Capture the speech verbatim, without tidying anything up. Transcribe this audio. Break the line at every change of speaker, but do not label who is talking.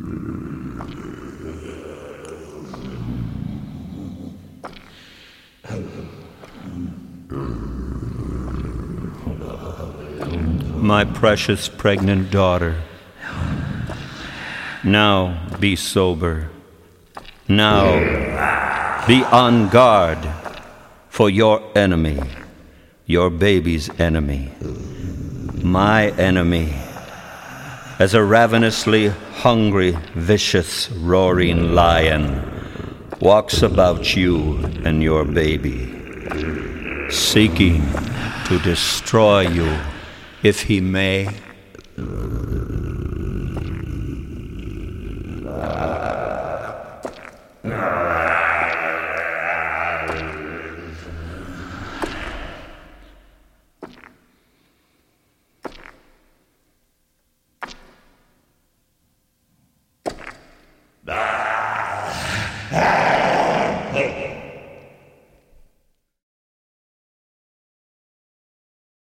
My precious pregnant daughter, now be sober. Now be on guard for your enemy, your baby's enemy, my enemy, as a ravenously hungry, vicious, roaring lion walks about you and your baby, seeking to destroy you if he may.